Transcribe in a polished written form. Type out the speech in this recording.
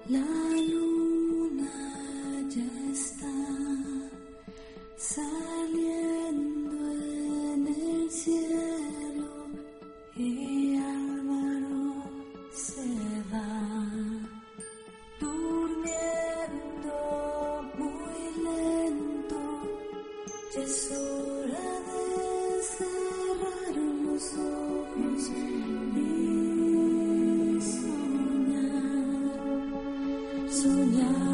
La luna ya está saliendo en el cielo y Álvaro se va durmiendo muy lento. Ya es hora de cerrar los ojos y soñar.